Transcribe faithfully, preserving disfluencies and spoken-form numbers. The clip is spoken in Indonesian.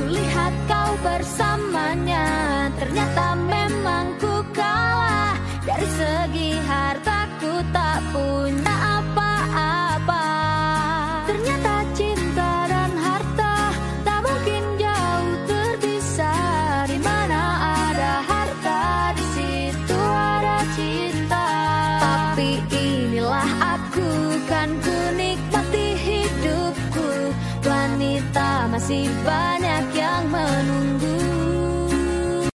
lihat kau bersamanya. Ternyata memang ku kalah. Dari segi harta ku tak punya apa-apa. Ternyata cinta dan harta tak mungkin jauh terpisah. Di mana ada harta, di situ ada cinta. Tapi inilah aku, kan ku nikmati hidupku. Wanita masih banyak yang menunggu.